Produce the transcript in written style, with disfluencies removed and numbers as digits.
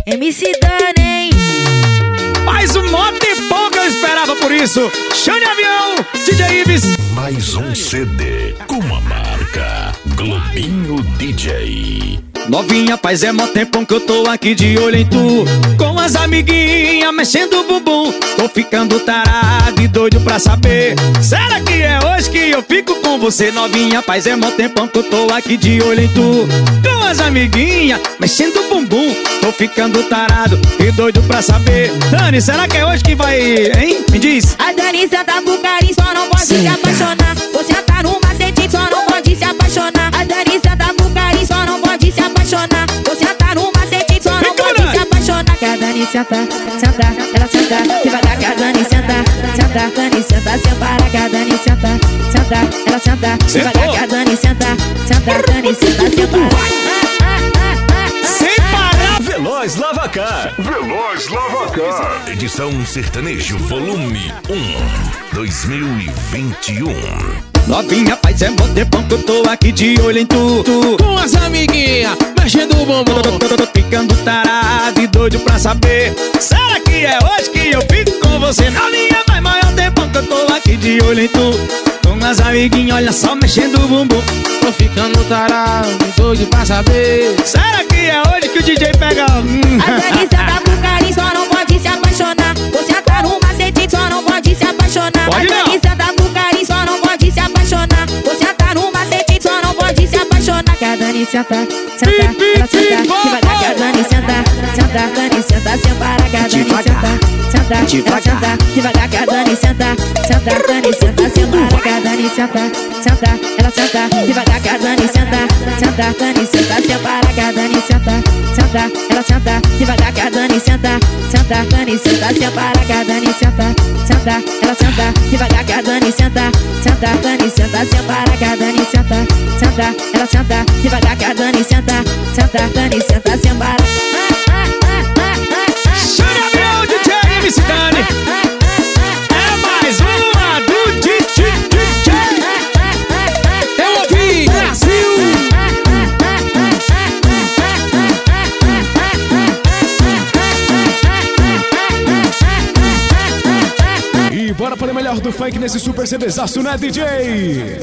MC Dani, hein? Mais um moto e pouco eu esperava por isso. Xande Avião, DJ Ives. Mais um CD com a marca Globinho DJ. Novinha, faz mó tempão que eu tô aqui de olho em tu, com as amiguinhas mexendo o bumbum. Tô ficando tarado e doido pra saber, será que é hoje que eu fico com você? Novinha, faz mó tempão que eu tô aqui de olho em tu, com as amiguinhas mexendo o bumbum. Tô ficando tarado e doido pra saber. Dani, será que é hoje que vai, hein? Me diz. A Dani senta pro carinho, só não pode se apaixonar. Você tá no macete, só não pode se apaixonar. A Dani senta pro carinho, só não pode se apaixonar. Você tá no macete, só não pode se apaixonar. Que a Dani senta, senta, ela senta devagar. Que a Dani senta, senta, Dani senta, sem parar. Que a Dani senta, senta, ela senta devagar. Que a Dani senta, senta, Dani senta, sem parar. Sem parar. Veloz Lavacar. Veloz Lavacar. Edição Sertanejo Volume 1 2021. Novinha, faz mó tempão que eu tô aqui de olho em tu, com as amiguinhas mexendo o bumbum. Tô ficando tarado e doido pra saber, será que é hoje que eu fico com você? Novinha, faz maior tempão que eu tô aqui de olho em tu, com as amiguinhas, olha só, mexendo o bumbum. Tô ficando tarado e doido pra saber, será que é hoje que o DJ pega? A Dani senta pro carinho, só não pode se apaixonar. Você tá no macete, só não pode se apaixonar. Pode não. A Dani senta pro carinho, só não pode se apaixonar. Você tá no macete, só não pode se apaixonar. Que a Dani senta, senta, ela senta devagar. Que a Dani senta, senta, Dani senta, sem parar. Que a Dani senta, senta, ela senta devagar. Que a Dani senta, senta, Dani senta, sem parar. Que a Dani senta, senta, ela senta devagar. Que a Dani senta, senta, Dani senta, sem parar. Que a Dani senta, senta, ela senta devagar. Que a Dani senta, senta, Dani senta, sem parar. Que a Dani senta, senta, ela senta devagar. Que a Dani senta, senta, Dani senta, sem parar. Que a Dani senta, senta, ela senta devagar. Que a Dani senta, senta, Dani senta, sem parar. Xande Avião, DJ MC Dani. É mais uma do DJ. eu ouvi Brasil. E bora para o melhor do funk nesse super CDzaço, né, DJ?